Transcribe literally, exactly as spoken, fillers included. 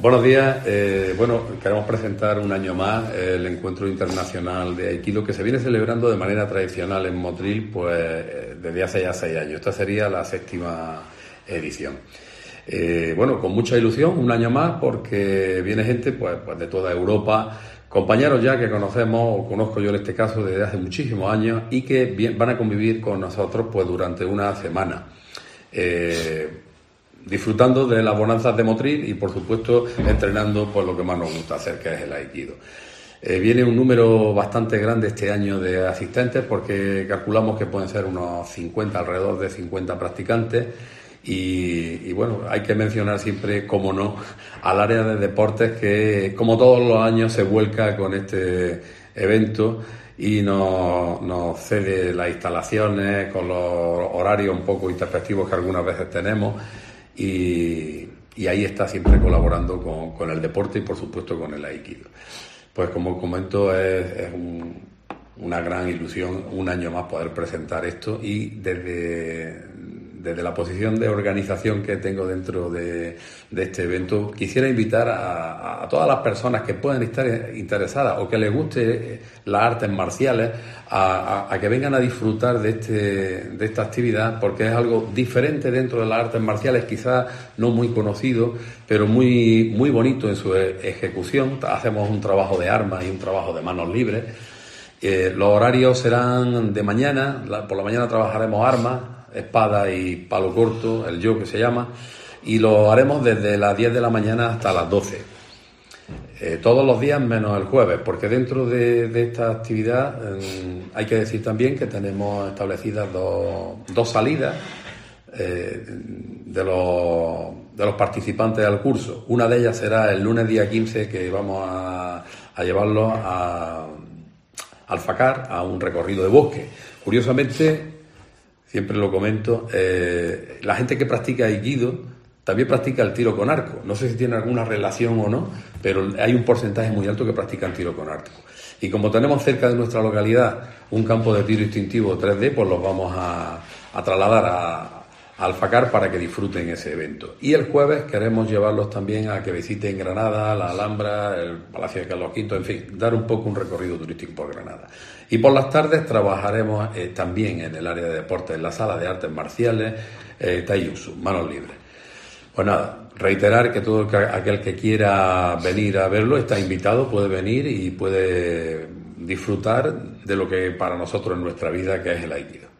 Buenos días. Eh, bueno, queremos presentar un año más el Encuentro Internacional de Aikido, que se viene celebrando de manera tradicional en Motril pues desde hace ya seis años. Esta sería la séptima edición. Eh, bueno, con mucha ilusión, un año más, porque viene gente pues, pues de toda Europa, compañeros ya que conocemos, o conozco yo en este caso desde hace muchísimos años, y que bien, van a convivir con nosotros pues durante una semana. Eh, disfrutando de las bonanzas de Motril y, por supuesto, entrenando pues lo que más nos gusta hacer, que es el Aikido. Eh, viene un número bastante grande este año de asistentes, porque calculamos que pueden ser unos cincuenta, alrededor de cincuenta practicantes. Y, y bueno, hay que mencionar siempre, como no, al área de deportes que, como todos los años, se vuelca con este evento y nos, nos cede las instalaciones con los horarios un poco intempestivos que algunas veces tenemos. Y, y ahí está siempre colaborando con, con el deporte y, por supuesto, con el Aikido. Pues, como comento, es, es un, una gran ilusión un año más poder presentar esto, y desde, desde la posición de organización que tengo dentro de, de este evento, quisiera invitar a, a todas las personas que puedan estar interesadas o que les guste las artes marciales a, a, a que vengan a disfrutar de, este, de esta actividad, porque es algo diferente dentro de las artes marciales, quizás no muy conocido, pero muy, muy bonito en su ejecución. Hacemos un trabajo de armas y un trabajo de manos libres. Eh, los horarios serán de mañana. La, por la mañana trabajaremos armas, espada y palo corto, el yo que se llama, y lo haremos desde las diez de la mañana hasta las doce. Eh, todos los días menos el jueves, porque dentro de, de esta actividad eh, hay que decir también que tenemos establecidas dos, dos salidas eh, de, los, de los participantes al curso. Una de ellas será el lunes día quince, que vamos a, a llevarlos a Alfacar, a un recorrido de bosque. Curiosamente, siempre lo comento, eh, la gente que practica Aikido también practica el tiro con arco. No sé si tiene alguna relación o no, pero hay un porcentaje muy alto que practican tiro con arco. Y como tenemos cerca de nuestra localidad un campo de tiro instintivo tres D, pues los vamos a, a trasladar a, a Alfacar para que disfruten ese evento. Y el jueves queremos llevarlos también a que visiten Granada, la Alhambra, el Palacio de Carlos quinto, en fin, dar un poco un recorrido turístico por Granada. Y por las tardes trabajaremos eh, también en el área de deportes, en la sala de artes marciales, eh, Taijutsu, manos libres. Pues nada, reiterar que todo aquel que quiera venir a verlo está invitado, puede venir y puede disfrutar de lo que para nosotros es nuestra vida, que es el Aikido.